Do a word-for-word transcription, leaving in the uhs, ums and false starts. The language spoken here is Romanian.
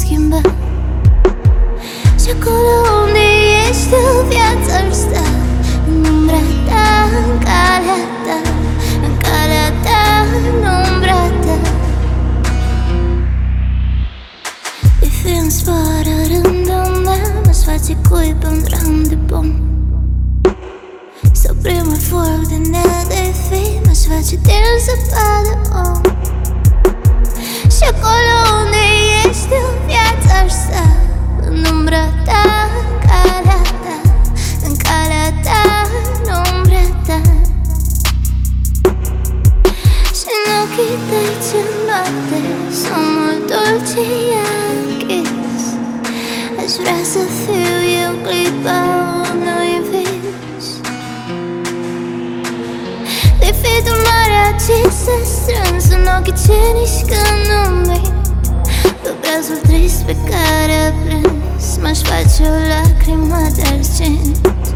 schimba. Și acolo unde ești tu, viața ar sta în umbra ta, în calea ta, în calea ta, în umbra ta. De fiind zboară rândul mas face coi pe un dram de pom. Sau primul foc de nedefin mas face din zăpadă om. Și acolo unde ești tu, viața ar sta în umbra ta, în calea ta, în calea ta, în umbra ta. Și în ochii tăi ce noapte sunt mult dulce închis. Aș vrea să fiu eu clipa unui vis. De fidul marea ce se strâns în ochii ce nici când nu mi pe obrazul trist pe care a plâns m-aș face o lacrimă de argint.